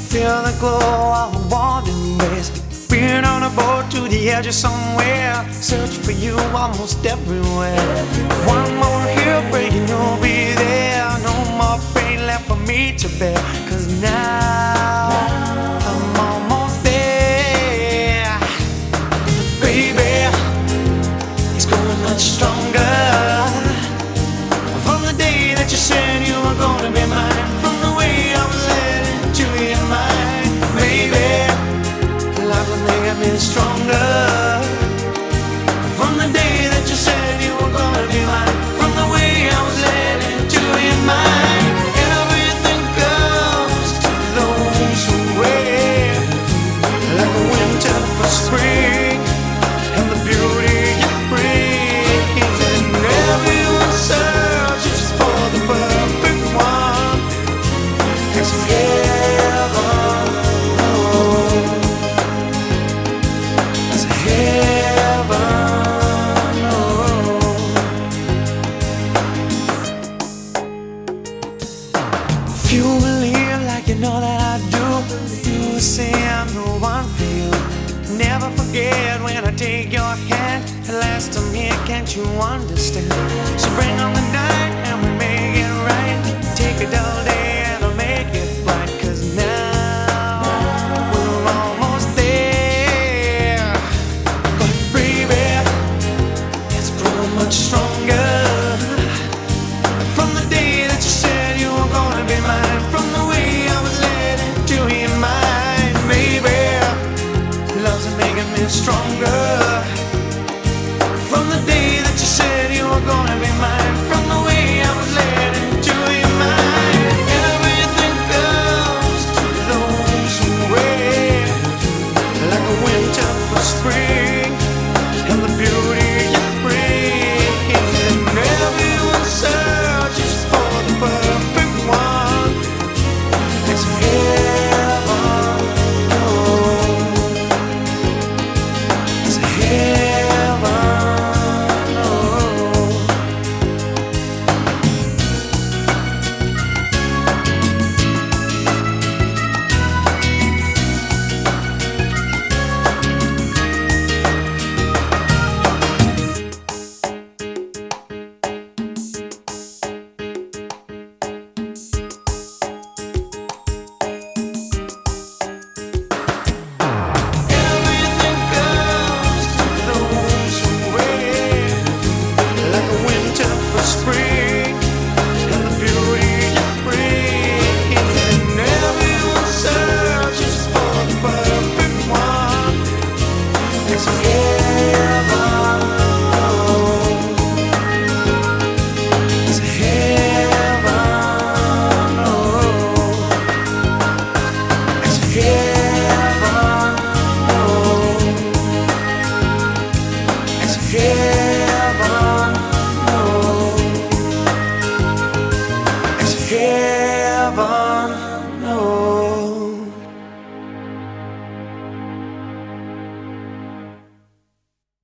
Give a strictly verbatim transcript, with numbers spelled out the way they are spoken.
Feel the glow of a warm embrace. Being on a boat to the edge of somewhere. Search for you almost everywhere. One more heartbreak and you'll be there. No more pain left for me to bear. Cause now I'm almost there. Baby, it's growing much stronger. From the day that you said you were gonna be mine. From the way I was led into your mind. Baby, life will make me stronger. From the day that you said you were gonna be mine. From the way I was led into your mind. Everything comes to those who wait. Like a winter for spring. And the beauty you bring. And everyone searches for the perfect one. It's heaven. It's heaven. If you believe like you know that I do, you will say I'm the one for you. Never forget when I take your hand. The last time here, can't you understand? So bring on the night and we make it right. Take a dull day and I'll make it bright. Cause now we're almost there. But baby, it's growing much stronger. From the day that you said you were gonna be mine. From the way I was led into your mind. Baby, love's making me stronger. From the day that you said you were gonna be mine. From the way I was led into your mind. Everything comes to those who wait. Like a winter for spring. And the beauty you bring. And everyone searches for the perfect one. It's heaven. It's heaven. Everything comes to those who wait. Like a winter for spring. And the beauty you bring. And everyone searches for the perfect one. It's heaven. It's heaven. It's heaven.